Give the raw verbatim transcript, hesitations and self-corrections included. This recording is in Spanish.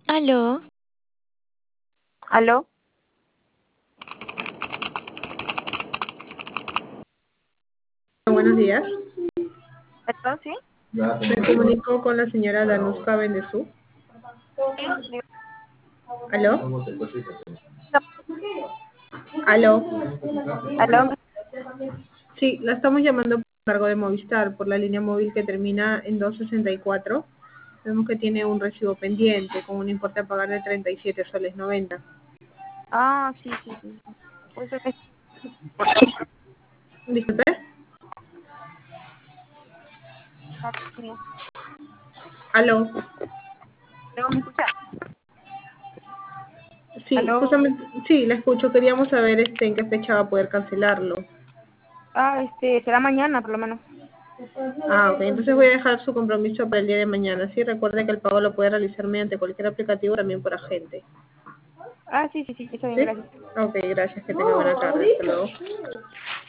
Aló, ¿Aló? Buenos días. ¿Perdón, sí? Me comunico con la señora Danuska Bendezú. Sí, digo, ¿Aló? ¿Aló? ¿aló? Sí, la estamos llamando por cargo de Movistar, por la línea móvil que termina en doscientos sesenta y cuatro. Vemos que tiene un recibo pendiente con un importe a pagar de treinta y siete soles noventa. Ah, sí, sí, sí. Pues es que Disculpe. sí. ¿Aló? ¿Aló, me escucha? Sí, ¿Aló? justamente, sí, la escucho. Queríamos saber este, en qué fecha va a poder cancelarlo. Ah, este, será mañana por lo menos. Ah, ok. Entonces voy a dejar su compromiso para el día de mañana. Sí, recuerde que el pago lo puede realizar mediante cualquier aplicativo, también por agente. Ah, sí, sí, sí, está bien, ¿Sí? gracias. Ok, gracias. Que tenga buena tarde. Hasta luego.